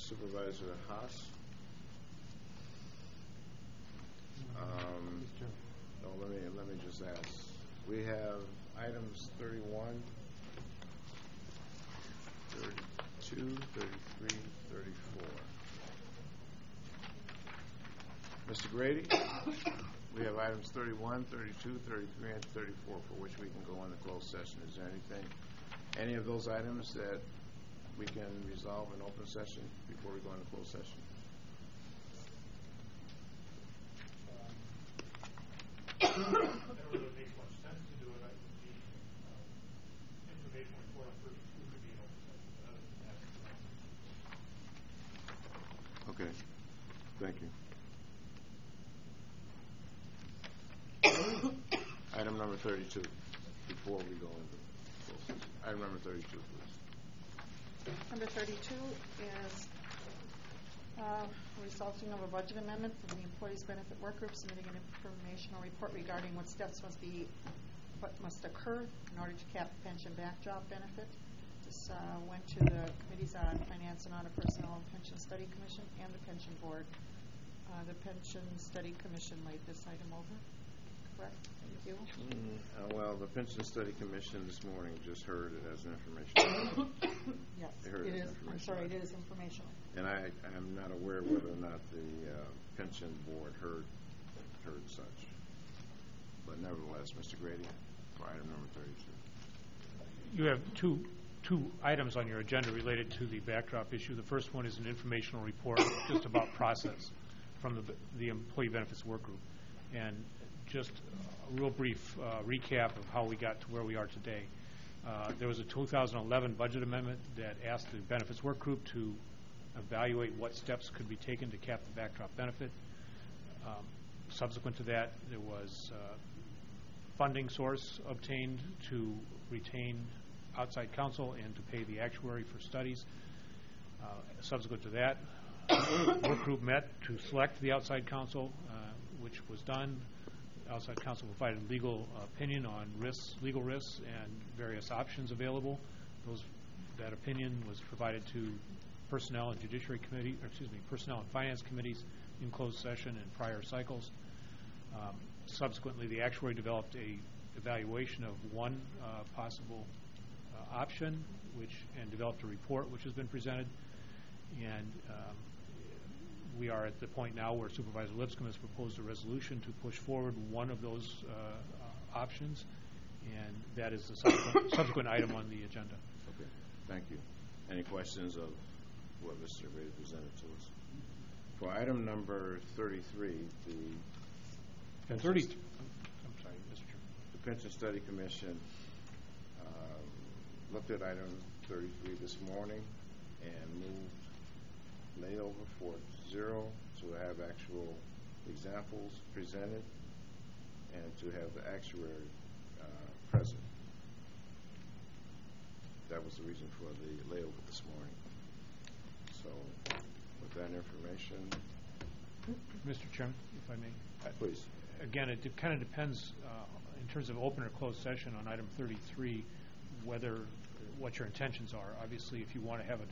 Supervisor Haas. No, let me just ask. We have items 31, 32, 33, 34. Mr. Grady, we have items 31, 32, 33, and 34 for which we can go into closed session. Is there any of those items that we can resolve in open session before we go into closed session? That really makes much sense to do it. The information report on 32 could be an open session, but other than that, Okay. Thank you. Item number 32, before we go into closed session. Item number 32, please. Number 32 is resulting of a budget amendment from the Employees Benefit Work Group submitting an informational report regarding what steps must occur in order to cap the pension backdrop benefit. This went to the Committees on Finance and Audit, Personnel and Pension Study Commission and the Pension Board. The Pension Study Commission laid this item over. Correct? Thank you. Well, the Pension Study Commission this morning just heard it as an information. Yes, it is. I'm sorry, it is informational. And I am not aware whether or not the Pension Board heard such. But nevertheless, Mr. Grady, for item number 32. you have two items on your agenda related to the backdrop issue. The first one is an informational report just about process from the Employee Benefits Work Group. And just a real brief recap of how we got to where we are today. There was a 2011 budget amendment that asked the Benefits Work Group to evaluate what steps could be taken to cap the backdrop benefit. Subsequent to that, there was funding source obtained to retain outside counsel and to pay the actuary for studies. Subsequent to that, the work group met to select the outside counsel, which was done. Outside counsel provided legal opinion on legal risks and various options available. That opinion was provided to Personnel and Personnel and Finance Committees in closed session and prior cycles. Subsequently, the actuary developed a evaluation of one possible option, and developed a report which has been presented. And we are at the point now where Supervisor Lipscomb has proposed a resolution to push forward one of those options, and that is the subsequent item on the agenda. Okay, thank you. Any questions of what Mr. Ray presented to us? For item number 33, I'm sorry, Mr. Chairman. The Pension Study Commission looked at item 33 this morning and moved layover for 0 to have actual examples presented and to have the actuary present. That was the reason for the layover this morning. So with that information, Mr. Chairman, if I may. Please. Again, it kind of depends in terms of open or closed session on item 33 what your intentions are. Obviously, if you want to have a